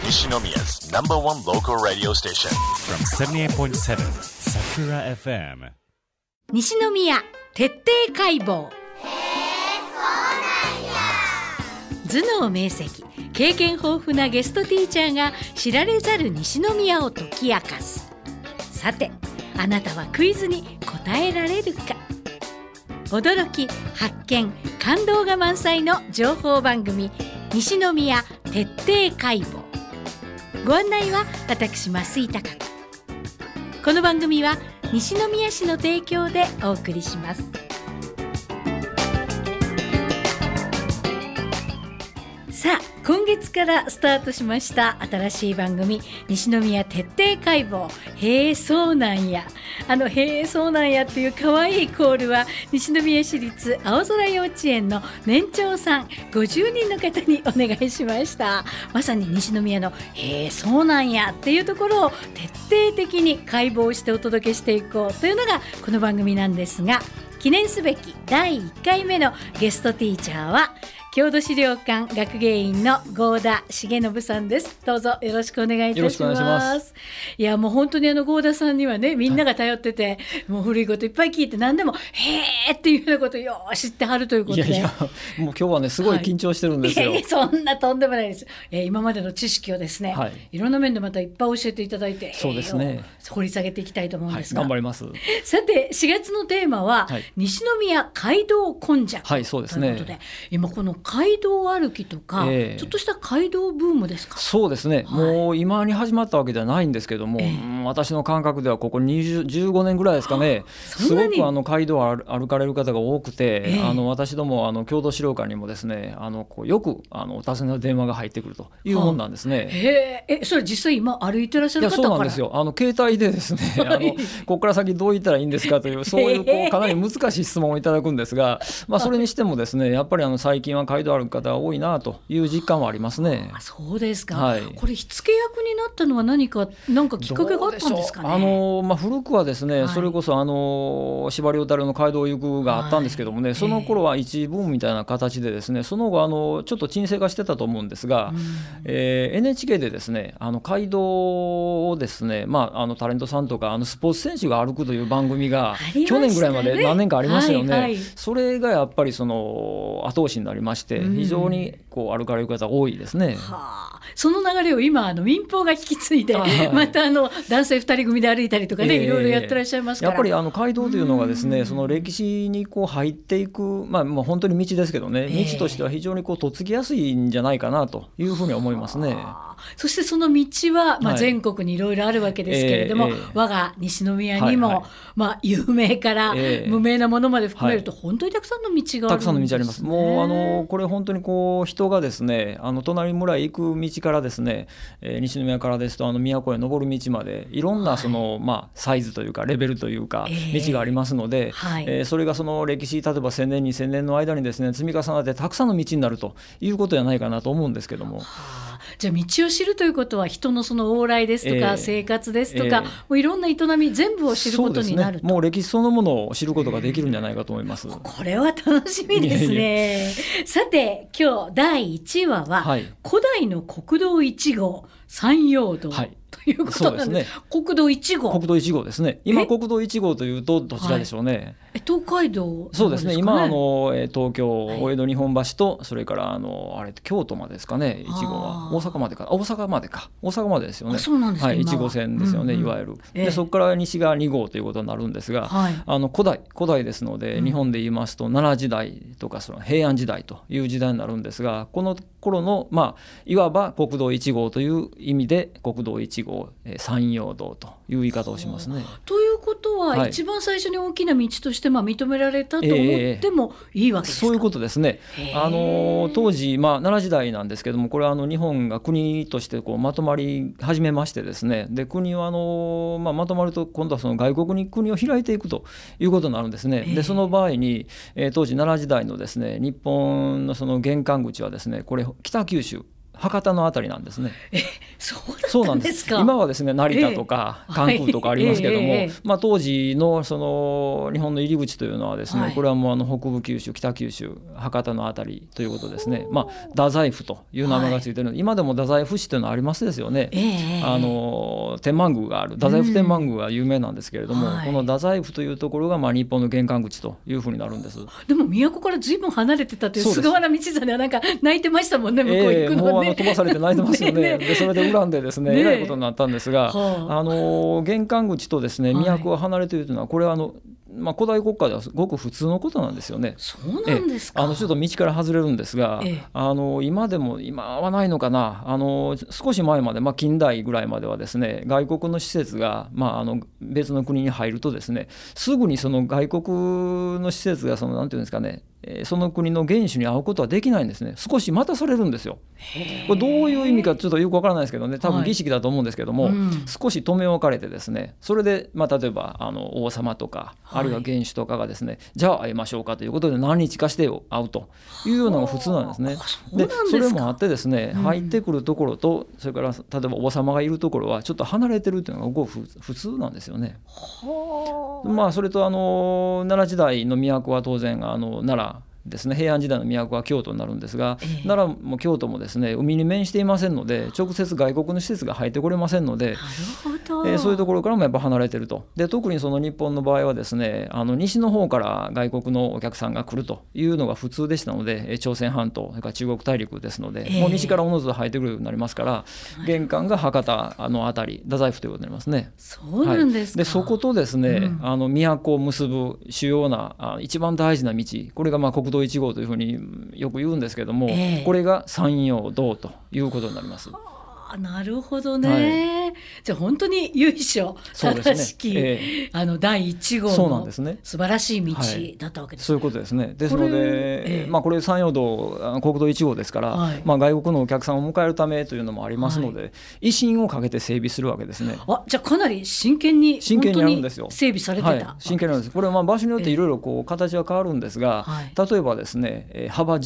Nishinomiya's number one local radio station. From 78.7 Sakura FM. 西宮徹底解剖。頭脳明晰、経験豊富なゲストティーチャーが知られざる西宮を解き明かす。さて、あなたはクイズに答えられるか。驚き、発見、感動が満載の情報番組、西宮徹底解剖。ご案内は私、増井貴子。この番組は西宮市の提供でお送りします。さあ、今月からスタートしました新しい番組、西宮徹底解剖。へえ、そうなんや。へえ、そうなんやっていう可愛いコールは、西宮市立青空幼稚園の年長さん50人の方にお願いしました。まさに西宮のへえ、そうなんやっていうところを徹底的に解剖してお届けしていこうというのがこの番組なんですが、記念すべき第1回目のゲストティーチャーは郷土資料館学芸員の合田重信さんです。どうぞよろしくお願いいたします。 よろしくお願いします。 いや、もう本当に合田さんにはね、みんなが頼ってて、もう古いこといっぱい聞いて、何でもへーっていうようなことをよう知ってはるということで。 いやいや、もう今日はね、すごい緊張してるんですよ。 いやいや、そんなとんでもないです。今までの知識をですね、いろんな面でまたいっぱい教えていただいて、 そうですね、 掘り下げていきたいと思うんですが、 頑張ります。 さて、4月のテーマは、西宮街道根弱、 そうですね、 ということで、今この街道歩きとか、ちょっとした街道ブームですか。 そうですね、もう今に始まったわけではないんですけども、私の感覚ではここ15年ぐらいですかね、すごく街道を歩かれる方が多くて、私ども郷土資料館にもですね、よくお尋ねの電話が入ってくるというもんなんですね。 それ実際今歩いてらっしゃる方から。 そうなんですよ。携帯でですね、ここから先どう言ったらいいんですかというそういうかなり難しい質問をいただくんですが、それにしてもですね、やっぱり最近は街道歩く方が多いなという実感はありますね。 そうですか、これ火付け役になったのは何かきっかけがあったんですかね。 古くはですね、それこそ司馬遼太郎の街道を行くがあったんですけどもね、その頃は一ブームみたいな形でですね、その後ちょっと沈静化してたと思うんですが、NHK でですね、街道をですね、タレントさんとかスポーツ選手が歩くという番組が去年ぐらいまで何年かありましたよね。それがやっぱり後押しになりまして、非常に歩かれる方多いですね。 その流れを今民放が引き継いで、また男性2人組で歩いたりとかね、いろいろやってらっしゃいますから、 やっぱり街道というのがですね、その歴史に入っていく、本当に道ですけどね、道としては非常にとっつきやすいんじゃないかなというふうに思いますね。 そしてその道は、全国にいろいろあるわけですけれども、我が西宮にも、有名から無名なものまで含めると、本当にたくさんの道があるんですね。 たくさんの道あります。もうこれ本当に人がですね、隣村へ行く道からですね、西宮からですと都へ登る道までいろんなサイズというかレベルというか道がありますので、それがその歴史、例えば1000年2000年の間にですね、積み重なってたくさんの道になるということじゃないかなと思うんですけども。 じゃあ道を知るということは、人のその往来ですとか、生活ですとか、もういろんな営み全部を知ることになると。 もう歴史そのものを知ることができるんじゃないかと思います。 これは楽しみですね。さて、今日第1話は、古代の国道1号山陽道、ということなんです。国道1号。 国道1号ですね。今国道1号というとどちらでしょうね。 東海道、 そうですね。今東京、お江戸日本橋と、それから京都までですかね。1号は大阪までか、大阪までですよね。 そうなんですね。 1号線ですよね、いわゆる。でそこから西が2号ということになるんですが、古代ですので、日本で言いますと奈良時代とかその平安時代という時代になるんですが、この頃のいわば国道1号という意味で国道1号山陽道という言い方をしますね。 ということは、一番最初に大きな道として認められたと思ってもいいわけですか。 そういうことですね。当時、奈良時代なんですけども、これは日本が国としてまとまり始めましてですね、で国はまとまると今度はその外国に国を開いていくということになるんですね。でその場合に、当時奈良時代のですね、日本のその玄関口はですね、これ北九州博多のあたりなんですね。 そうなんですか。 今はですね成田とか関空とかありますけども、当時のその日本の入り口というのはですね、これはもう北部九州北九州博多のあたりということですね。太宰府という名前がついているので、今でも太宰府市というのはありますですよね。天満宮がある太宰府天満宮が有名なんですけれども、この太宰府というところが日本の玄関口というふうになるんです。 でも都からずいぶん離れてたという菅原道真はなんか泣いてましたもんね、向こう行くのね。 もう飛ばされて泣いてますよね。でそれで恨んでですね、えらいことになったんですが、玄関口とですね都が離れているというのは、これは古代国家ではごく普通のことなんですよね。 そうなんですか。 ちょっと道から外れるんですが、今はないのかな、少し前まで、近代ぐらいまではですね、外国の施設が、別の国に入るとですね、すぐにその外国の施設がなんていうんですかね、その国の元首に会うことはできないんですね。少し待たされるんですよ。これどういう意味かちょっとよくわからないですけどね、多分儀式だと思うんですけども、少し留め置かれてですね、それで、例えば王様とかあるいは元首とかがですね、じゃあ会いましょうかということで何日かして会うというようなのが普通なんですね。でそれもあってですね、入ってくるところと、それから例えば王様がいるところはちょっと離れてるというのがごく普通なんですよね。それと奈良時代の都は当然奈良ですね、平安時代の都は京都になるんですが、奈良も京都もですね海に面していませんので、直接外国の施設が入ってこれませんので、そういうところからもやっぱ離れてると。で特にその日本の場合はですね、西の方から外国のお客さんが来るというのが普通でしたので、朝鮮半島それから中国大陸ですので、もう西からおのずと入ってくるようになりますから、玄関が博多のあたり太宰府ということになりますね。 そうなんですか。 でそことですね、都を結ぶ主要な一番大事な道、これが国道1号というふうによく言うんですけども、これが山陽道ということになります。 なるほどね、じゃあ本当に由緒正しき、第1号の素晴らしい道だったわけです、 そういうことですね。ですのでこれ山陽道国道1号ですから、外国のお客さんを迎えるためというのもありますので、威信をかけて整備するわけですね。 じゃあかなり真剣にやるんですよ。 整備されてた、 真剣なんです。これは場所によっていろいろ形は変わるんですが、例えばですね、幅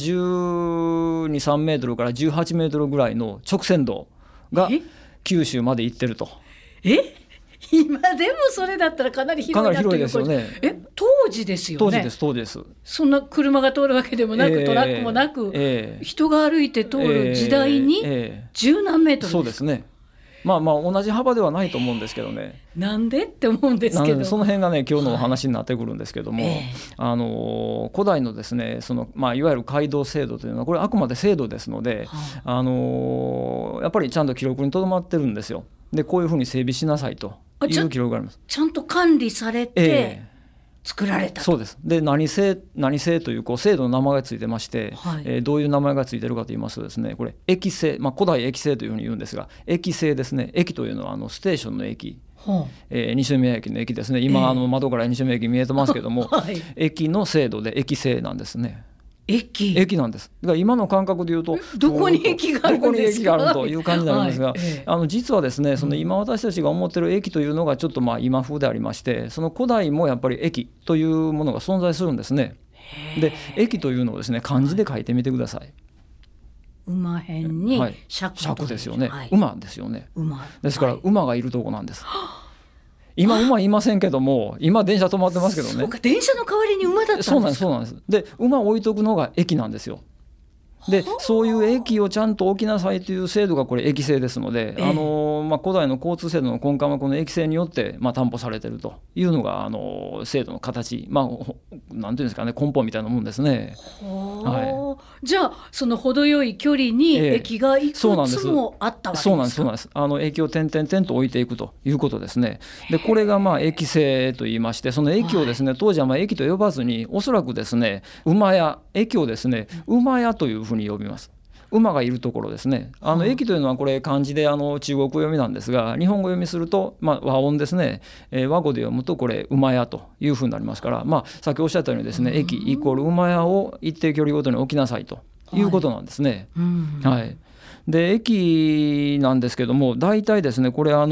12、3メートルから18メートルぐらいの直線道が九州まで行ってると。 今でもそれだったらかなり広いなというですよね。 当時ですよね。 当時です。 そんな車が通るわけでもなく、トラックもなく、人が歩いて通る時代に十何メートルです。 そうですね。同じ幅ではないと思うんですけどね。 なんでって思うんですけど、 その辺がね今日のお話になってくるんですけども、古代のですねいわゆる街道制度というのは、これあくまで制度ですので、やっぱりちゃんと記録にとどまってるんですよ。でこういうふうに整備しなさいという記録があります。 ちゃんと管理されて、作られた。 そうです。で何制という制度の名前がついてまして、どういう名前がついてるかと言いますとですね、これ駅制、古代駅制というふうに言うんですが、駅制ですね。駅というのはステーションの駅、西宮駅の駅ですね。今窓から西宮駅見えてますけども、駅の制度で駅制なんですね。駅なんです。だから今の感覚でいうとどこに駅があるんですか、 どこに駅があるという感じになるんですが、実はですね今私たちが思っている駅というのがちょっと今風でありまして、その古代もやっぱり駅というものが存在するんですね。で駅というのをですね漢字で書いてみてください。 馬辺に尺ですよね、馬ですよね。ですから馬がいるとこなんです。今馬いませんけども、今電車止まってますけどね。 そうか、電車の代わりに馬だったんですか。 そうなんです。で馬を置いとくのが駅なんですよ。でそういう駅をちゃんと置きなさいという制度がこれ駅制ですので、古代の交通制度の根幹はこの駅制によって担保されているというのが制度の形、なんていうんですかね、根本みたいなもんですね。 じゃあその程よい距離に駅がいくつもあったわけですか。 そうなんです。駅を点々と置いていくということですね。でこれが駅制といいまして、その駅をですね、当時は駅と呼ばずに、おそらくですね馬屋、駅をですね馬屋というふうに呼びます。馬がいるところですね。駅というのはこれ漢字で中国語読みなんですが、日本語読みすると、和音ですね、和語で読むとこれ馬屋というふうになりますから、さっきおっしゃったようにですね、駅イコール馬屋を一定距離ごとに置きなさいということなんですね。で駅なんですけども、大体ですねこれ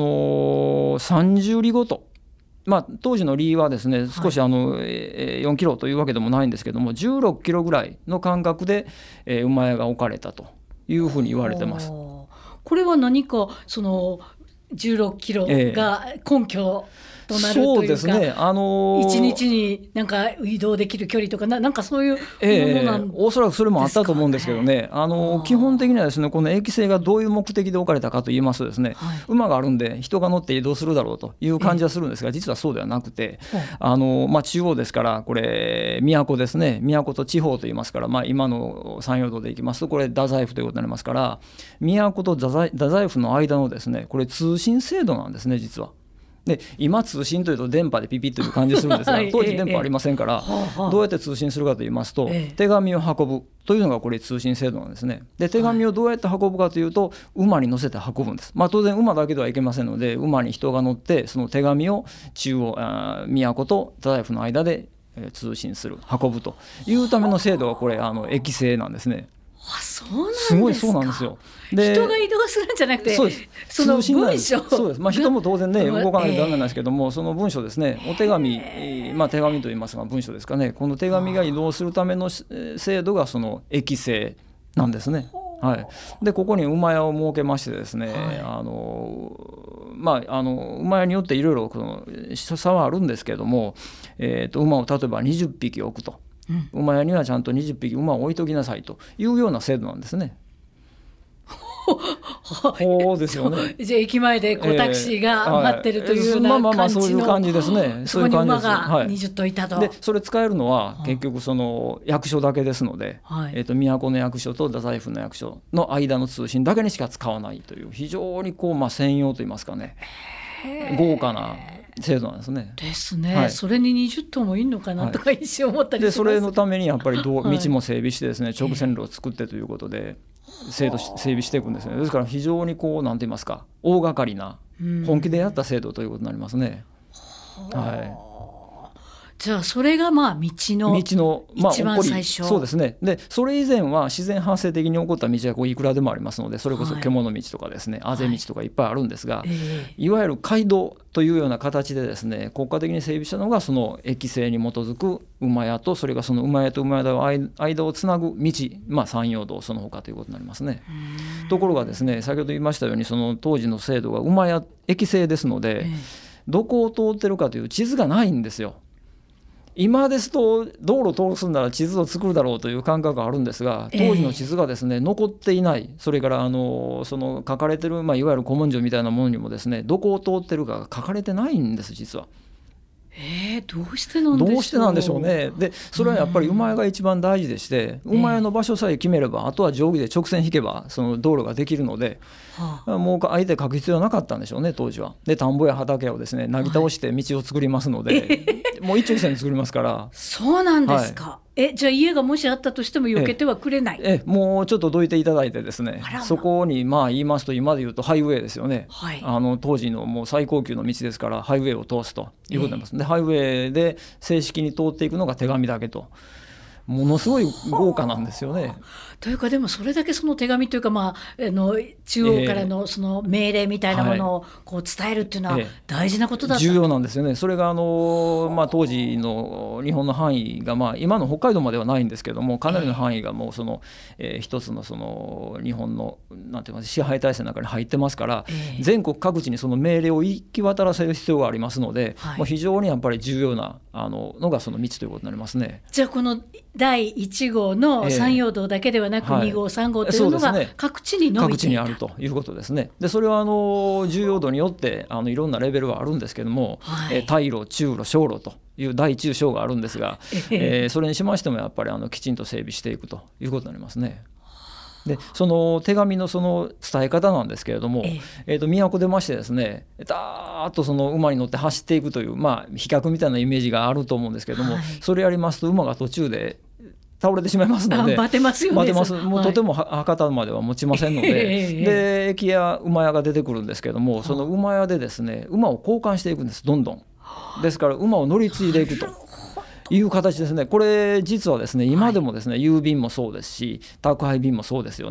30里ごと、当時の里はですね少し4キロというわけでもないんですけども、16キロぐらいの間隔で馬屋が置かれたというふうに言われてます。 ここれは何かその16キロが根拠となるというか、 そうですね、 1日になんか移動できる距離とかなんかそういうものなんですかね。 おそらくそれもあったと思うんですけどね、基本的にはですね、この駅制がどういう目的で置かれたかといいますとですね、馬があるんで人が乗って移動するだろうという感じはするんですが、実はそうではなくて、中央ですから、これ都ですね、都と地方といいますから、今の山陽道でいきますとこれ太宰府ということになりますから、都と太宰府の間のですね、これ通信制度なんですね、実は。で今通信というと電波でピピッという感じするんですが、当時電波ありませんから、どうやって通信するかといいますと、手紙を運ぶというのがこれ通信制度なんですね。で手紙をどうやって運ぶかというと、馬に乗せて運ぶんです。当然馬だけではいけませんので、馬に人が乗ってその手紙を中央都と太宰府の間で通信する、運ぶというための制度がこれ駅制なんですね。 そうなんですか。 すごいそうなんですよ。で人が移動するんじゃなくて、 そうです、 その文章、 そうです、人も当然ね動かないとダメなんですけども、その文章ですね、お手紙、手紙といいますが文章ですかね、この手紙が移動するための制度がその駅制なんですね。でここに馬屋を設けましてですね、馬屋によっていろいろ差はあるんですけれども、馬を例えば20匹置くと、馬屋にはちゃんと20匹馬を置いときなさいというような制度なんですね。そうですよね。 じゃあ駅前でタクシーが待ってるというような感じの、 そういう感じですね。 そこに馬が20頭いたと。 でそれ使えるのは結局その役所だけですので、都の役所と太宰府の役所の間の通信だけにしか使わないという、非常に専用といいますかね、豪華な制度なんですね。 ですね、それに20頭もいるのかなとか一瞬思ったりします。 でそれのためにやっぱり道も整備してですね、直線路を作ってということで整備していくんですね。ですから非常になんて言いますか、大掛かりな本気でやった制度ということになりますね。 じゃあそれが道の一番最初。 そうですね。でそれ以前は自然発生的に起こった道はいくらでもありますので、それこそ獣道とかですね、あぜ道とかいっぱいあるんですが、いわゆる街道というような形でですね、国家的に整備したのがその駅制に基づく馬屋と、それがその馬屋と馬屋の間をつなぐ道、山陽道その他ということになりますね。ところがですね、先ほど言いましたように、その当時の制度が馬屋駅制ですので、どこを通ってるかという地図がないんですよ。今ですと道路通すんなら地図を作るだろうという感覚があるんですが、当時の地図がですね、残っていない。それからその書かれてる、いわゆる古文書みたいなものにもですね、どこを通ってるかが書かれてないんです、実は。 どうしてなんでしょうね。でそれはやっぱり馬屋が一番大事でして、馬屋の場所さえ決めれば、あとは定規で直線引けばその道路ができるので、もうあえて書く必要はなかったんでしょうね、当時は。で田んぼや畑をですね、なぎ倒して道を作りますので、もう一直線に作りますから。 そうなんですか。じゃあ家がもしあったとしても避けてはくれない。 もうちょっとどいていただいてですね、そこに言いますと、今で言うとハイウェイですよね。当時のもう最高級の道ですから、ハイウェイを通すということになります。でハイウェイで正式に通っていくのが手紙だけと、ものすごい豪華なんですよね。 というか、でもそれだけその手紙というか、中央からのその命令みたいなものを伝えるっていうのは大事なことだった、 重要なんですよね。それが当時の日本の範囲が、今の北海道まではないんですけども、かなりの範囲がもうその、一つのその日本のなんて言います、支配体制の中に入ってますから、全国各地にその命令を行き渡らせる必要がありますので、もう非常にやっぱり重要なのがその道ということになりますね。 じゃあこの第1号の山陽道だけではなく、2号3号というのが各地に伸びていた、 各地にあるということですね。でそれは重要度によっていろんなレベルはあるんですけども、大路中路小路という大中小があるんですが、それにしましてもやっぱりきちんと整備していくということになりますね。でその手紙のその伝え方なんですけれども、都出ましてですね、だーっとその馬に乗って走っていくという、飛脚みたいなイメージがあると思うんですけれども、それやりますと馬が途中で倒れてしまいますので、 バテますよね。 バテます。もうとても博多までは持ちませんので、で駅や馬屋が出てくるんですけども、その馬屋でですね、馬を交換していくんです、どんどん。ですから馬を乗り継いでいくという形ですね。これ実はですね、今でもですね、郵便もそうですし宅配便もそうですよね。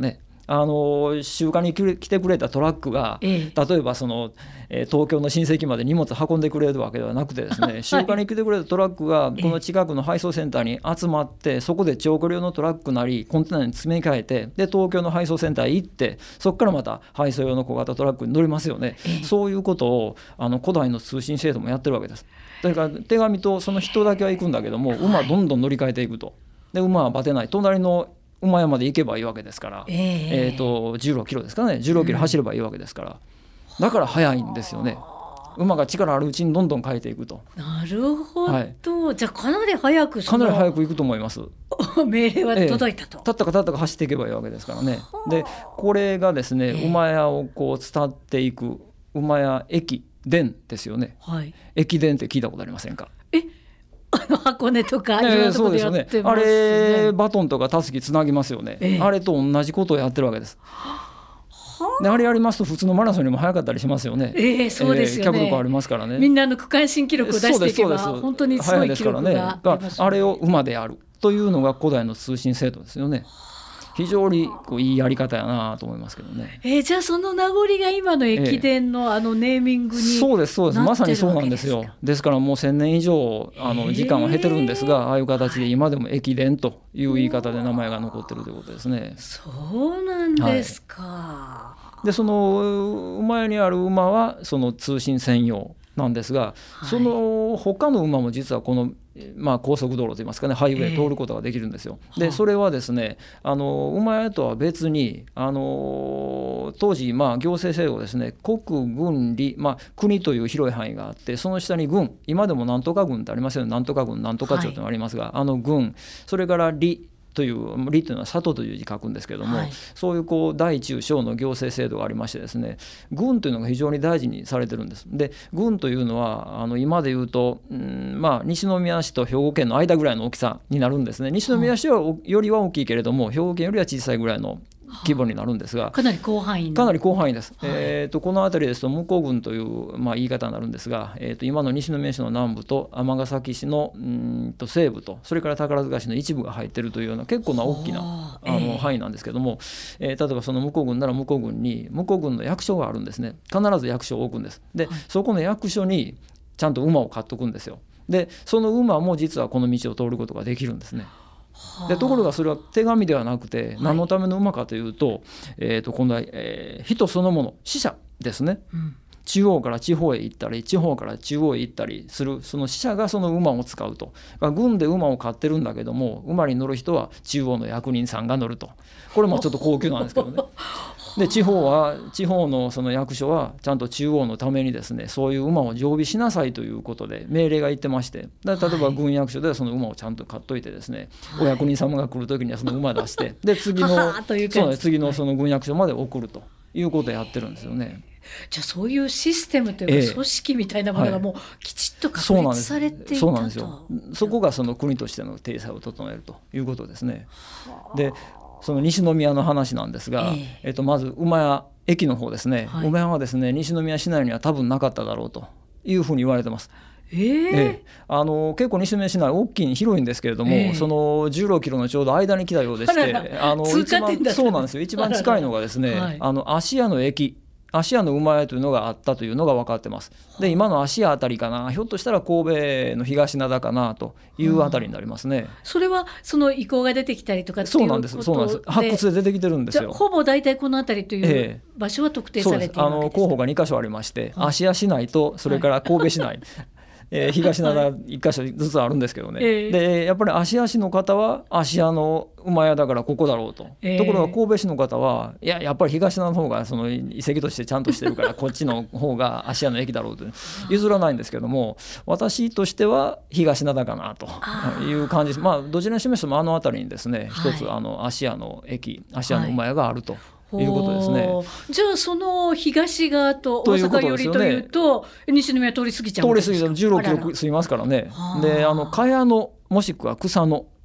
集荷に来てくれたトラックが、例えばその、東京の親戚まで荷物運んでくれるわけではなくてですね、集荷に来てくれたトラックがこの近くの配送センターに集まって、そこで長距離用のトラックなりコンテナに詰め替えて、で東京の配送センターへ行って、そこからまた配送用の小型トラックに乗りますよね。そういうことを古代の通信制度もやってるわけです。だから手紙とその人だけは行くんだけども、馬どんどん乗り換えていくと。で馬はバテない、隣の馬山まで行けばいいわけですから、16キロですかね、16キロ走ればいいわけですから、だから速いんですよね。馬が力あるうちにどんどん変えていくと。 なるほど、じゃあかなり早くかなり早く行くと思います。 命令は届いたと、 たったか走っていけばいいわけですからね。でこれがですね、馬屋をこう伝っていく馬屋駅伝ですよね、駅伝って聞いたことありませんか？ 箱根とかいろんなところでやってますね。 あれバトンとかたすきつなぎますよね、あれと同じことをやってるわけです。であれやりますと普通のマラソンよりも速かったりしますよね。 そうですよね。 脚力ありますからね。 みんなの区間新記録を出していけば本当にすごい記録が出ますね。 あれを馬でやるというのが古代の通信制度ですよね。非常にいいやり方やなと思いますけどね。 じゃあその名残が今の駅伝のネーミングにそうですまさにそうなんですよ。ですからもう1000年以上時間は経てるんですが、ああいう形で今でも駅伝という言い方で名前が残ってるということですね。 そうなんですか。 でその馬屋にある馬はその通信専用なんですが、その他の馬も実はこの高速道路といいますかね、ハイウェイ通ることができるんですよ。でそれはですね、馬屋とは別に当時行政制度ですね、国郡里、国という広い範囲があって、その下に郡、今でもなんとか郡ってありますよね。なんとか郡なんとか町というのがありますが、郡、それから里という里というのは里という字書くんですけれども、そういう大中小の行政制度がありましてですね、郡というのが非常に大事にされてるんです。で郡というのは今でいうと、西宮市と兵庫県の間ぐらいの大きさになるんですね。西宮市よりは大きいけれども、兵庫県よりは小さいぐらいの規模になるんですが、 かなり広範囲です、この辺りですと向こう郡という、言い方になるんですが、今の西宮市の南部と尼崎市の西部と、それから宝塚市の一部が入っているというような結構な大きな範囲なんですけども、例えばその向こう郡なら向こう郡に向こう郡の役所があるんですね。必ず役所を置くんです。でそこの役所にちゃんと馬を買っとくんですよ。でその馬も実はこの道を通ることができるんですね。でところがそれは手紙ではなくて、何のための馬かというと、今度は、人そのもの、死者ですね、中央から地方へ行ったり地方から中央へ行ったりするその死者がその馬を使うと。軍で馬を飼ってるんだけども、馬に乗る人は中央の役人さんが乗ると。これもちょっと高級なんですけどね。で地方のその役所はちゃんと中央のためにですね、そういう馬を常備しなさいということで命令が言ってまして、例えば軍役所ではその馬をちゃんと買っといてですね、お役人様が来る時にはその馬出してで次のその軍役所まで送るということをやってるんですよね。 じゃあそういうシステムというか組織みたいなものがもうきちっと確立されていたと。 そうなんですよ。そこがその国としての体裁を整えるということですね。でその西宮の話なんですが、まず馬屋駅の方ですね、馬屋はですね西宮市内には多分なかっただろうというふうに言われてます。結構西宮市内大きい広いんですけれども、その16キロのちょうど間に来たようでして、そうなんですよ。一番近いのがですね、芦屋の駅、芦屋の馬屋というのがあったというのが分かってます。で今の芦屋あたりかな、ひょっとしたら神戸の東灘かなというあたりになりますね。 それはその意向が出てきたりとかっていうことで、 そうなんです。発掘で出てきてるんですよ。 じゃあほぼ大体このあたりという場所は特定されているわけですか。 候補が2カ所ありまして、芦屋市内とそれから神戸市内、東灘1カ所ずつあるんですけどね、でやっぱり芦屋市の方は芦屋の馬屋だからここだろうと、ところが神戸市の方はやっぱり東灘の方がその遺跡としてちゃんとしてるからこっちの方が芦屋の駅だろうと譲らないんですけども、私としては東灘かなという感じです。どちらにしましても辺りにですね一つ芦屋の駅、芦屋の馬屋があるということですね。 じゃあその東側と大阪寄りというと西宮通り過ぎちゃうんですか。 16キロ過ぎますからね。で茅野もしくは草野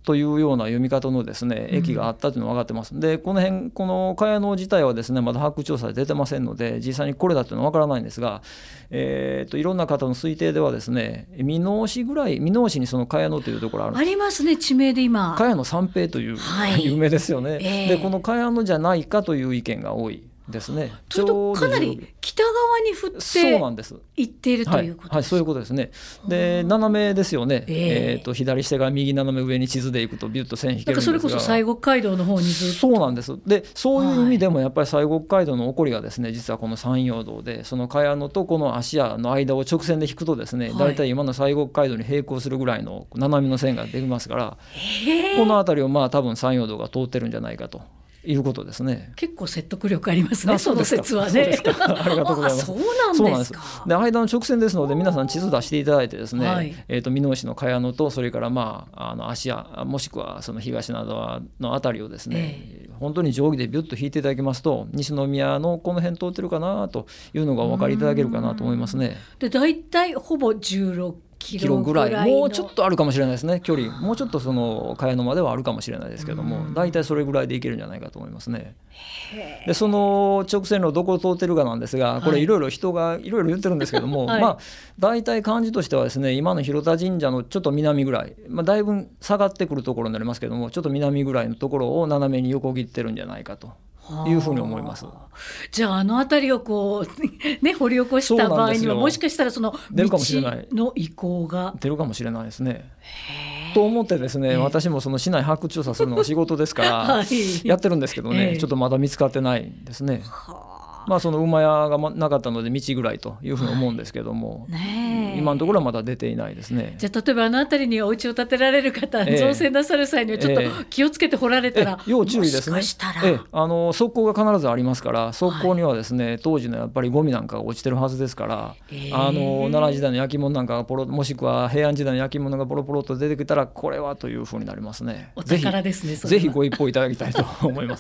というような読み方のですね駅があったというのが分かってます。でこの辺この茅野自体はですねまだ発掘調査で出てませんので実際にこれだというのは分からないんですが、いろんな方の推定ではですね箕面市にその茅野というところあるんです。 ありますね、地名で今茅野三平という、有名ですよね、でこの茅野じゃないかという意見が多いですね。 ちょっとかなり北側に振って行っているということですか。 はい、そういうことですね。で斜めですよね、左下が右斜め上に地図で行くとビュッと線引けるんですが、 それこそ西国街道の方にずっと。 そうなんです。でそういう意味でもやっぱり西国街道の起こりがですね実はこの山陽道でその茅野とこの芦屋の間を直線で引くとですねだいたい今の西国街道に並行するぐらいの斜めの線ができますから、この辺りを多分山陽道が通ってるんじゃないかということですね。 結構説得力ありますね、その説はね。 ありがとうございます。 そうなんですか。 で間の直線ですので皆さん地図出していただいてですね、箕面市の茅野とそれから芦屋もしくはその東灘のあたりをですね、本当に定規でビュッと引いていただきますと西宮のこの辺通ってるかなというのがお分かりいただけるかなと思いますね。 でだいたいほぼ16キロぐらいの、 もうちょっとあるかもしれないですね。距離もうちょっとその茅野まではあるかもしれないですけども、だいたいそれぐらいでいけるんじゃないかと思いますね。でその直線路どこを通ってるかなんですが、これいろいろ人がいろいろ言ってるんですけども、だいたい感じとしてはですね今の広田神社のちょっと南ぐらい、だいぶ下がってくるところになりますけどもちょっと南ぐらいのところを斜めに横切ってるんじゃないかというふうに思います。 じゃあ辺りをこう、掘り起こした場合にはもしかしたらその道の遺構が出るかもしれないですね。と思ってですね、私もその市内発掘調査するのが仕事ですからやってるんですけどね、ちょっとまだ見つかってないんですね。その馬屋がなかったので道ぐらいというふうに思うんですけども、今のところはまだ出ていないですね。 じゃあ例えば辺りにお家を建てられる方、造成なさる際にはちょっと気をつけて掘られたら、 要注意ですね。もしかしたら側溝が必ずありますから、側溝にはですね当時のやっぱりゴミなんかが落ちてるはずですから、奈良時代の焼き物なんかがもしくは平安時代の焼き物がポロポロと出てきたらこれはというふうになりますね。 お宝ですね。 ぜひご一報いただきたいと思います。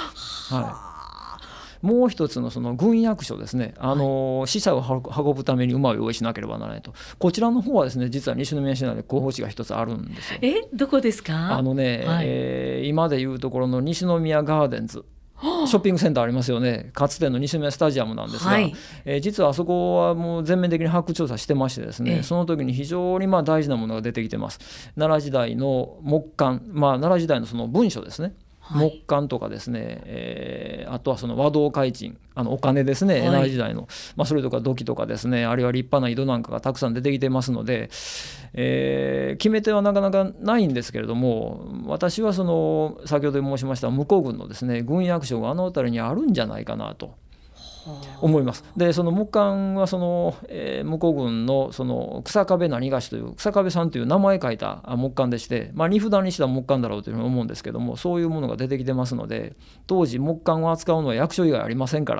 もう一つのその軍役所ですね、死者を運ぶために馬を用意しなければならないと、こちらの方はですね実は西宮市内で候補地が一つあるんですよ。 どこですか？ 今でいうところの西宮ガーデンズショッピングセンターありますよね。かつての西宮スタジアムなんですが、実はあそこはもう全面的に発掘調査してましてですね、その時に非常に大事なものが出てきてます。奈良時代の木簡、奈良時代のその文書ですね、木簡とかですね、あとはその和銅開珍、お金ですね、奈良時代の、それとか土器とかですね、あるいは立派な井戸なんかがたくさん出てきてますので、決め手はなかなかないんですけれども、私はその先ほど申しました向こう軍のですね軍役所が辺りにあるんじゃないかなと思います。でその木簡はその、向こう軍のその草壁何がしという草壁さんという名前書いた木簡でして、荷札にした木簡だろうというふうに思うんですけども、そういうものが出てきてますので、当時木簡を扱うのは役所以外ありませんから、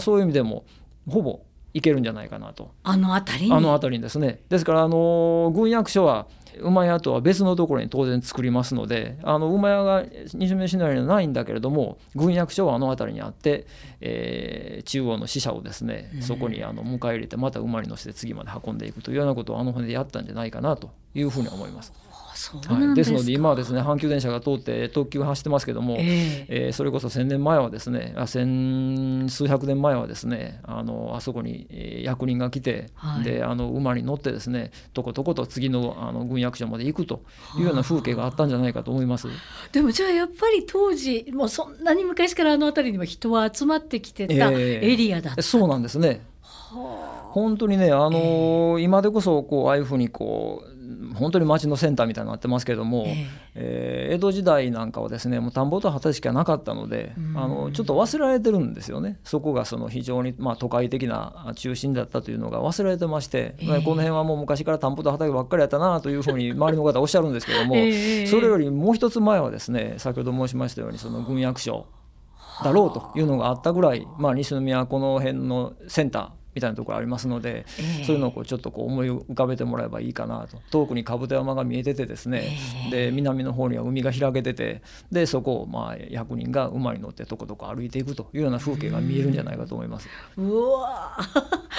そういう意味でもほぼいけるんじゃないかなと。あの辺りにですね。ですから軍役所は馬屋とは別のところに当然作りますので、馬屋が西宮市内にはないんだけれども軍役所は辺りにあって、中央の使者をですねそこに迎え入れてまた馬に乗せて次まで運んでいくというようなことを辺でやったんじゃないかなというふうに思います。ですので今はですね阪急電車が通って特急が走ってますけども、それこそ1000年前はですね千数百年前はですねあそこに役人が来て、で馬に乗ってですねとことこと次の軍役所まで行くというような風景があったんじゃないかと思います。 でもじゃあやっぱり当時もうそんなに昔から辺りには人は集まってきてたエリアだった、 そうなんですね。本当にね今でこそああいうふうに本当に町のセンターみたいになってますけども、江戸時代なんかはですねもう田んぼと畑しかなかったので、ちょっと忘れられてるんですよね。そこがその非常に都会的な中心だったというのが忘れられてまして、この辺はもう昔から田んぼと畑ばっかりやったなというふうに周りの方おっしゃるんですけども、それよりもう一つ前はですね先ほど申しましたようにその軍役所だろうというのがあったぐらい、西宮この辺のセンターみたいなところありますので、そういうのをちょっと思い浮かべてもらえばいいかなと。遠くに甲山が見えててですね、で南の方には海が開けてて、でそこを役人が馬に乗ってとことこ歩いていくというような風景が見えるんじゃないかと思います。 うわ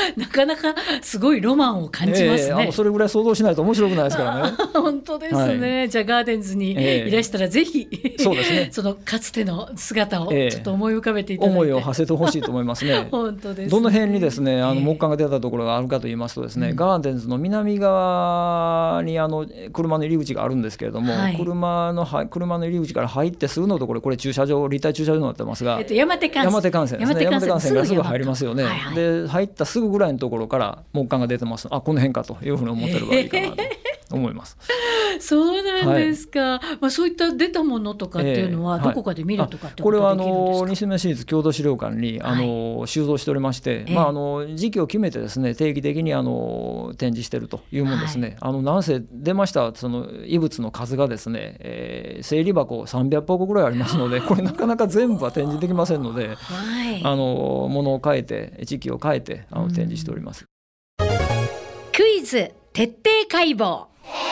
なかなかすごいロマンを感じますね。 それぐらい想像しないと面白くないですからね。 本当ですね、はい、じゃあガーデンズにいらしたらぜひ、 そうですね、 そのかつての姿をちょっと思い浮かべていただいて、 思いを馳せてほしいと思いますね。 本当ですね。 どの辺にですね木管が出たところがあるかと言いますとですね、ガーデンズの南側に車の入り口があるんですけれども、はい、車の入り口から入ってすぐのところ、これ駐車場、立体駐車場になってますが、 山手幹線ですね。山手幹線がすぐ入りますよね。はいはい、で入ったすぐぐらいのところから木管が出てます。この辺かというふうに思ってればいいかなと思います。 そうなんですか。はい、そういった出たものとかっていうのはどこかで見るとかってことができるんですか。 これは西宮市立郷土資料館に収蔵しておりまして、時期を決めてですね定期的に展示しているというものですね。はい、なんせ出ましたその遺物の数がですね、整理箱300箱ぐらいありますので、これなかなか全部は展示できませんので、はい、物を変えて時期を変えて展示しております。 クイズ徹底解剖。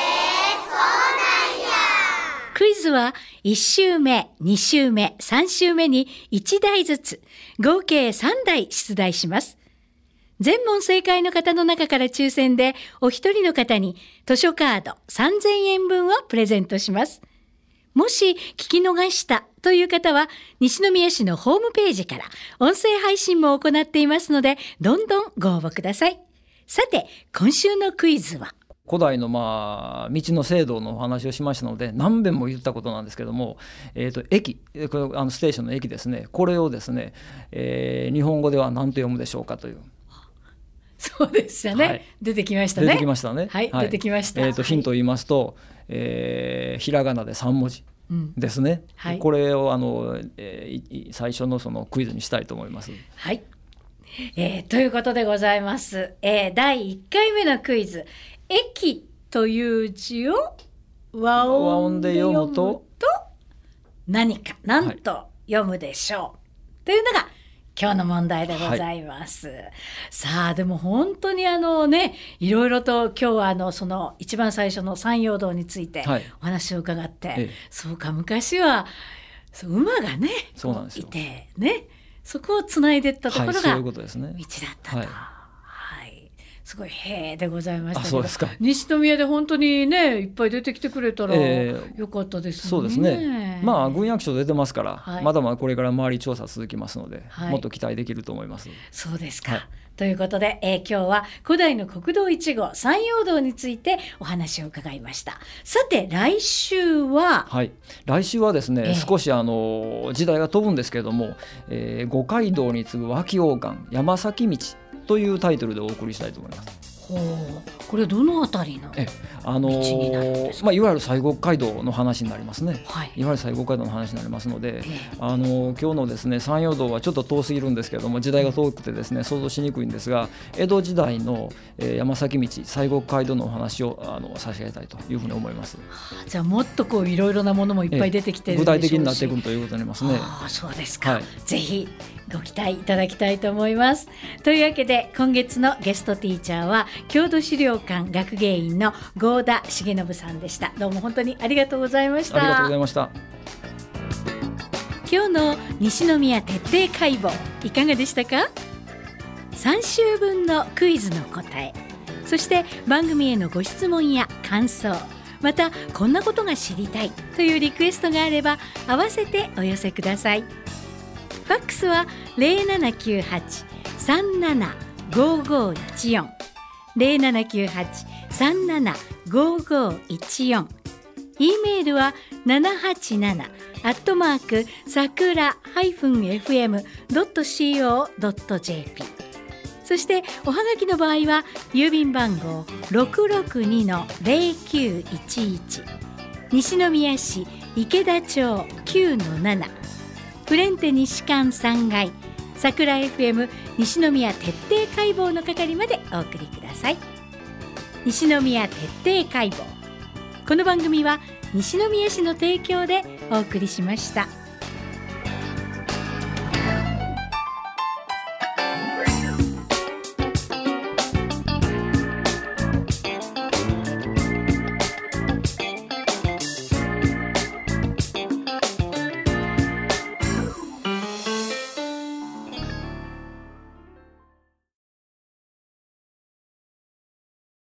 クイズは1週目、2週目、3週目に1題ずつ合計3題出題します。全問正解の方の中から抽選でお一人の方に図書カード3000円分をプレゼントします。もし聞き逃したという方は西宮市のホームページから音声配信も行っていますので、どんどんご応募ください。さて今週のクイズは古代の道の制度のお話をしましたので、何遍も言ったことなんですけども、駅、これステーションの駅ですね、これをですね、日本語では何と読むでしょうかという。 そうでしたね、はい、出てきましたね。 出てきましたね。 はい、出てきました。 ヒントを言いますと、ひらがなで3文字ですね。はい、これを最初のそのクイズにしたいと思います。 はい、ということでございます。第1回目のクイズ、駅という字を和音で読むと何か何と読むでしょう、はい、というのが今日の問題でございます。はい、さあでも本当にいろいろと今日はその一番最初の山陽道についてお話を伺って、そうか昔は馬がねいてね、そこをつないでいったところが道だったと。すごいへーでございましたけど、そうですか。西宮で本当にねいっぱい出てきてくれたらよかったですね。 そうですね。軍役所出てますから、はい、まだまだこれから周り調査続きますので、はい、もっと期待できると思います。 そうですか。はい、ということで、今日は古代の国道1号山陽道についてお話を伺いました。さて来週は、 はい、来週はですね、少し時代が飛ぶんですけれども、五街道に次ぐ脇王冠山崎道というタイトルでお送りしたいと思います。 これどのあたりの道になるんですか。 いわゆる西国街道の話になりますね。はい、いわゆる西国街道の話になりますので、今日のですね山陽道はちょっと遠すぎるんですけれども、時代が遠くてですね想像しにくいんですが、江戸時代の、山崎道西国街道のお話を差し上げたいというふうに思います。 じゃあもっといろいろなものもいっぱい出てきてるんでしょうし、 具体的になってくるということになりますね。 そうですか。はい、ぜひご期待いただきたいと思います。というわけで今月のゲストティーチャーは郷土資料館学芸員の合田重信さんでした。どうも本当にありがとうございました。 ありがとうございました。 今日の西宮徹底解剖いかがでしたか。3週分のクイズの答え、そして番組へのご質問や感想、またこんなことが知りたいというリクエストがあれば合わせてお寄せください。ファックスは 0798-375514 0798-375514、 E メールは787-sakura-fm.co.jp、 そしておはがきの場合は郵便番号 662-0911 西宮市池田町 9-7 フレンテ西館3階桜 FM 西宮徹底解剖の係までお送りください。西宮徹底解剖、この番組は西宮市の提供でお送りしました。